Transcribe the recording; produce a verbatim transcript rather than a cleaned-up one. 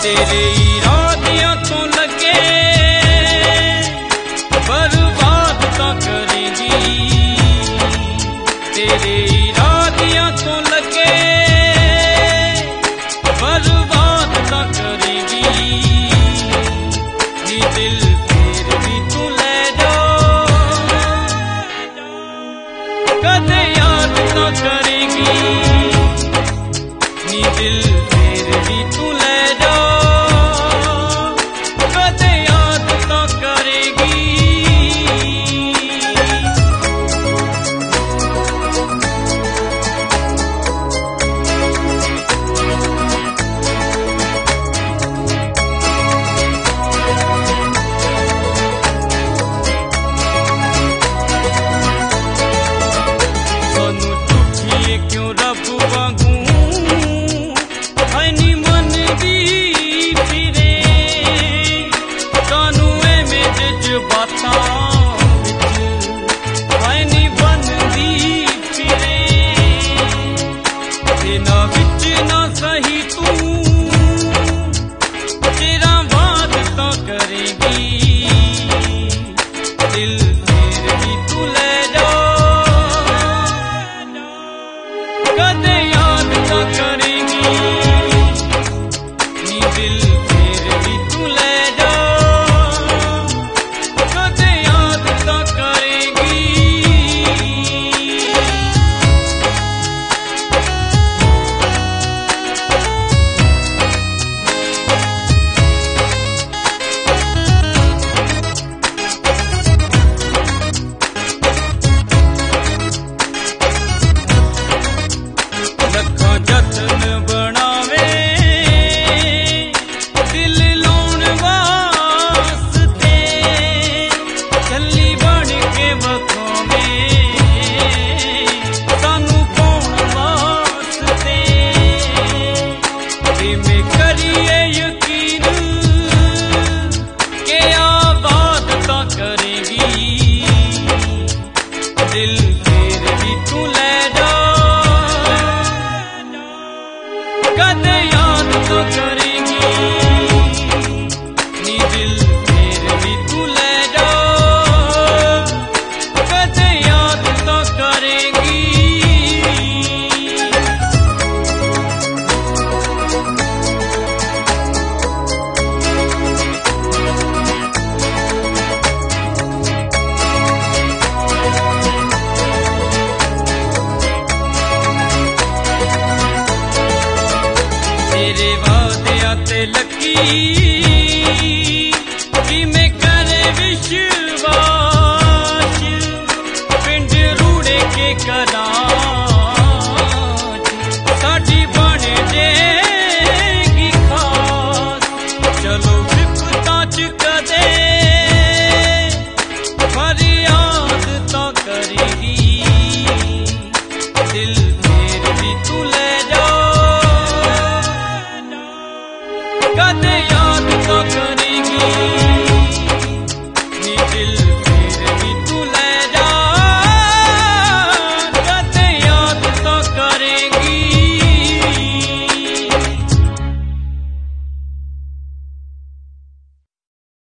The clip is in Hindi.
तेरे इरादियां तो लगे बर्बाद तो करेगी, तेरे इरादियां तो लगे बर्बाद तो करेगी। नी दिल फिर भी तू ले जा, कदे याद तो करेगी। नी दिल फिर भी तू ले जा, कदे याद तो करेगी। क्यों रब वांगू है नी मन दी फिरे, सानू एवें जज्बातां विच है नी बनदी फिरे। इन्हां विच ना सही तू तेरा बात तो करेगी। दिल फिर भी तू ले जा, कदे याद तो करेगी। नी दिल फिर भी तू ले जा, कदे याद तो करेगी। जतन बनावे दिल लाउण वास्ते, छल्ली बन के बखावे सानू पाउण वास्ते। इवें करिए यकीन के आबाद तो करेगी। दिल फिर भी तू ले जा, कदे याद तो करेगी। नी दिल फिर भी तू ले जा, कदे याद तो करेगी। तेरे वादियां ते लगी कि मैं करे विश्वास, पिंड रूड़े के करा